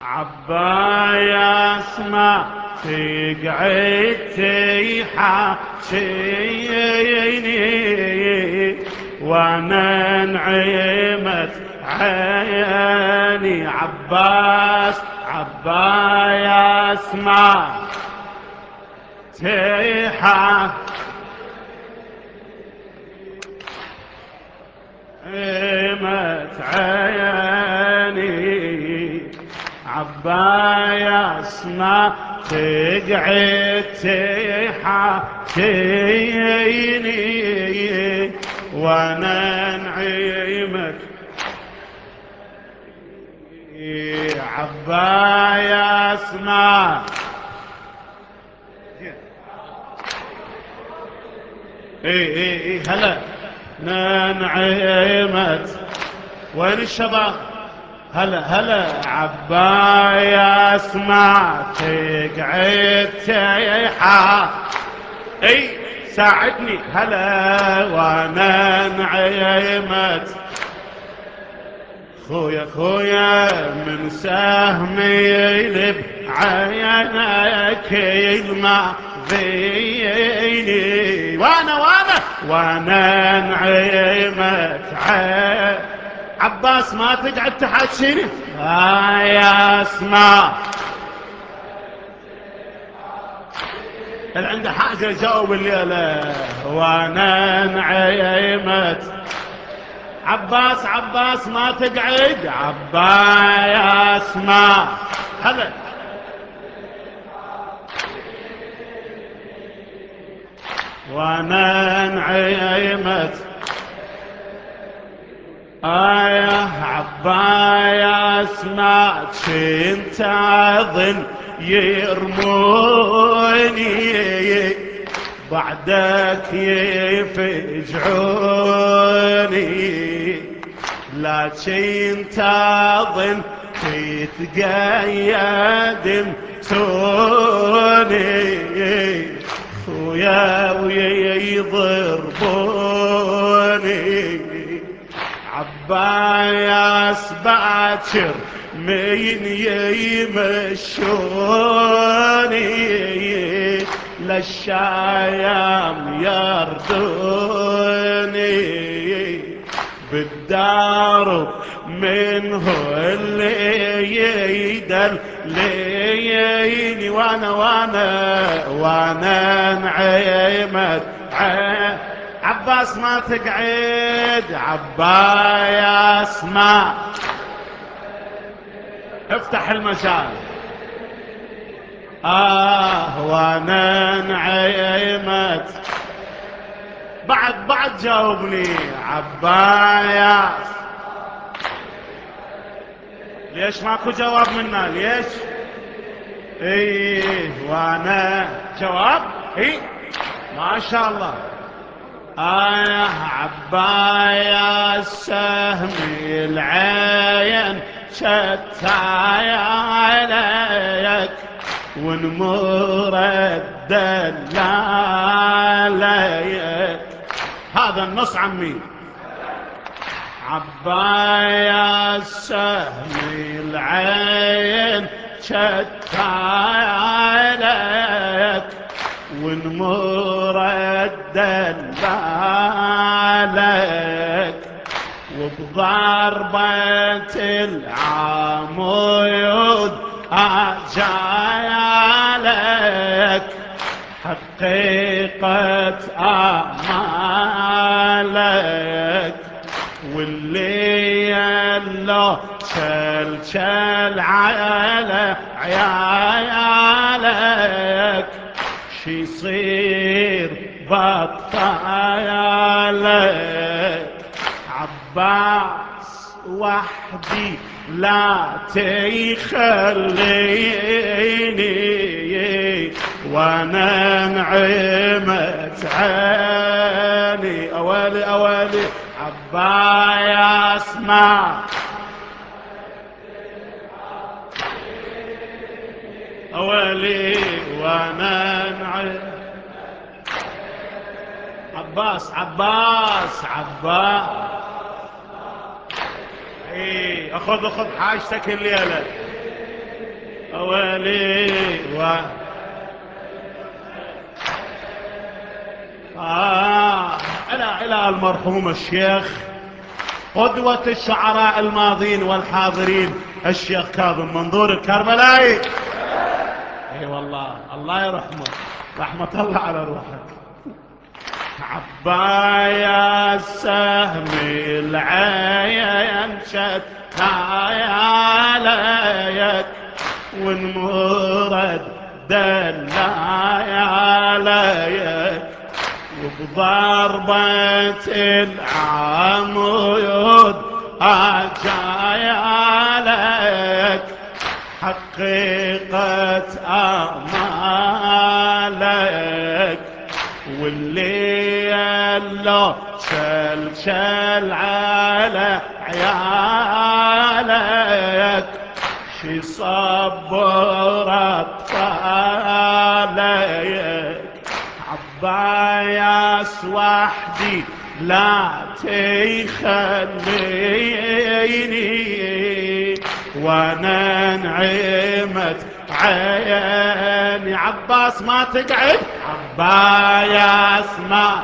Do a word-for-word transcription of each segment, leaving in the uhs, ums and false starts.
عبايا اسمع تقعد تحاشيني وانا انعمت عيني. عباس عبايا اسمع تحاشيني عمت عيني. عبايا اسمع تقعد تحاشيني وانا نعيمك. عبايا اسمع اي اي اي هلا نعيمت. وين الشباب؟ هلا هلا. عبايا اسمع تقعد تيحا اي ساعدني. هلا وانا نعيمت. خويا خويا من سهمي يلب عينك يلمع فيني وانا وانا وانا نعيمت عين. عباس ما تقعد تحاشيني. آه يا اسمع اللي عنده حاجة يجاوب الليلة. وانا نعيمت. عباس عباس ما تقعد. عباس اسمع هلا وانا نعيمت. آية عبايا اسمع كنت اظن يرموني بعدك يفجعوني لكن تظن تتقيد توني خويا ويضربوني. عباياس باكر من يمشوني للشايم يردوني بالدار منه اللي يدل ليني وانا وانا وانا نعيمت. عباس ما تقعد. عبايا اسمع افتح المجال. آه وانا نعيمت. بعد بعد جاوبني. عبايا ليش ماكو جواب منا؟ ليش؟ ايه وانا جواب ايه ما شاء الله. آه عبايا السهم العين شتاي عليك ونمور الدل عليك. هذا النص عمي. عبايا السهم العين شتاي عليك ونمر الدل عليك وبضربة العمود أجاي عليك حقيقة آمالك واللي يلا شل شل على عيالك شي يصير بطالك. عباس وحدي لا تخليني وانا نعمت عيني. اوالي اوالي. عبايا اسمع اوالي وانا نعمت. عباس عباس عباس ايه اخذ اخذ حاجتك الليله. ولي و آه إلى إلى المرحوم الشيخ قدوة الشعراء الماضين والحاضرين الشيخ كاظم منظور الكربلائي. اي والله الله يرحمه، رحمة الله على روحك. عبايا السهم العين شد عليك والمرد دلاي عليك وبضربة العمود أجاي عليك حقيقة آمالك والليل لو شل شل على عيالك شي صبرت عليك عباياس وحدي لا تخليني وانا نعمت عيني. عباس ما تقعد عباياس ما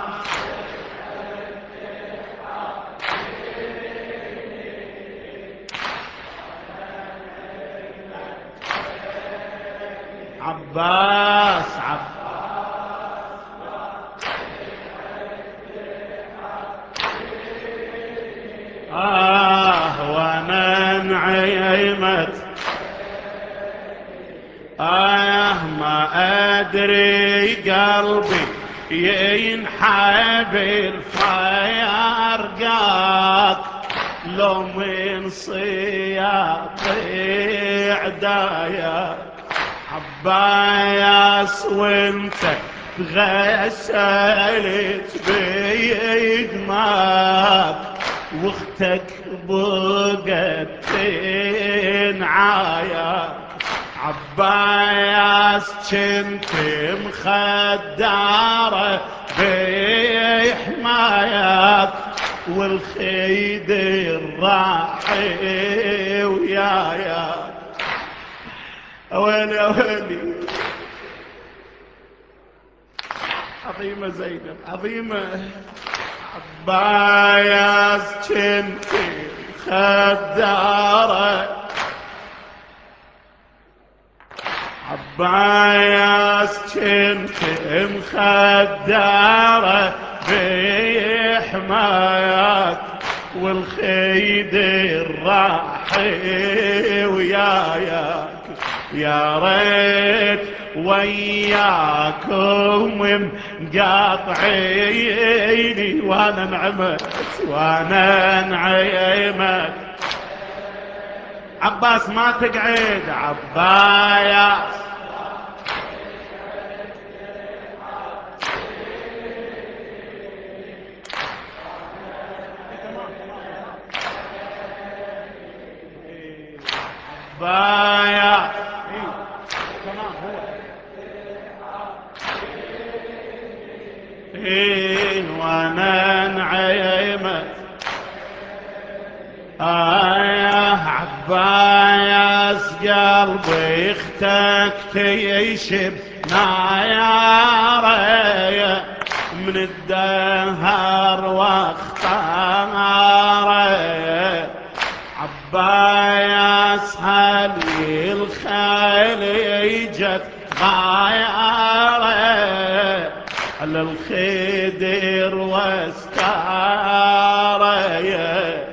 عباس عباس آه وانا نعيمت آه ما أدري قلبي ينحب الفيرقاك لو من صياطي عداياك عباياس وانت تغسلت بيدماك واختك بقت تنعاياك عباياس جنت مخدارة بحماياك والخيد الراحي وياياك. ويلي ويلي عظيمة زينب عظيمة. عباياس جنت مخدارة عباياس جنت مخدارة بحماياك والخيد الراحي وياياك. يا ريت وياكم مقاطعيني وانا نعمت وانا نعيمت. عباس ما تقعد عباياس عباياس إيه وانا نعيمت آه عباياس قلبي اختك تيشب نايارة من الدهر واختاره عباياس هلي الخيل اجت غايره على الخدر واستاره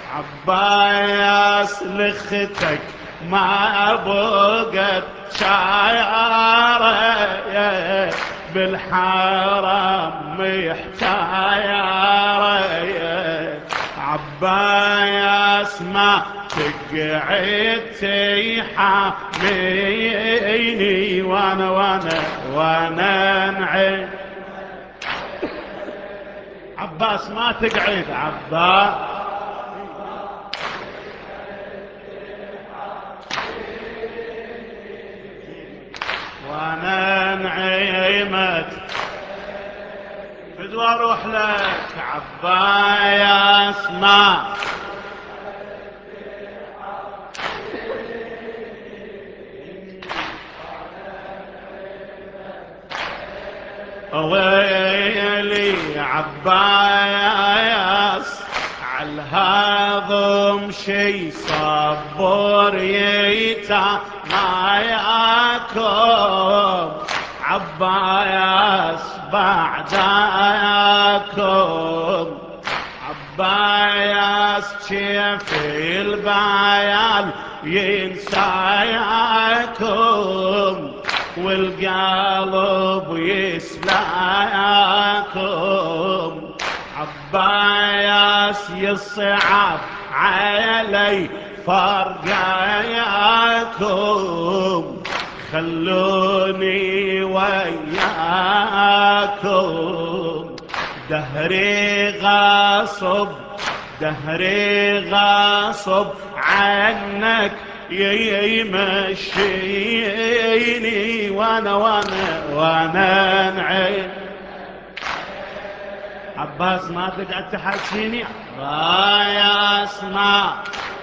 عباياس لختك ما بقت شايره بالحرم محتايره عباياس ما تقعد تحاميني وانا وانا وانا نعيم. عباس ما تقعد عباس وانا نعيمت بدو اروح لك عباياس ما ويلي عباس عالهضم شي صبر يتا ما ياكم عباس بعداكم عباس كيف البيان ينساكم والقلب يسلاكم عباس يصعب علي فرقاكم خلوني وياكم دهري غاصب دهري غاصب عنك يمشيني وانا وانا وانا نعيم عباس ما تقعد تحكيني عباس ما